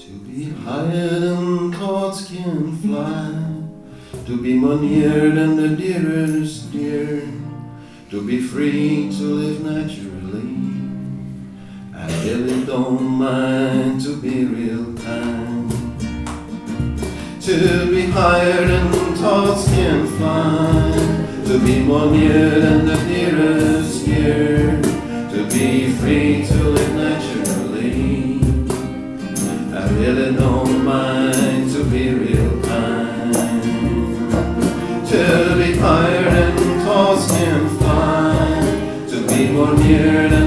To be higher than thoughts can fly, to be more near than the dearest dear, to be free to live naturally. I really don't mind to be real kind. To be higher than thoughts can fly, to be more near than the dearest dear, to be free to live naturally. I really don't mind to be real kind. To be higher than thoughts can fly, to be more near than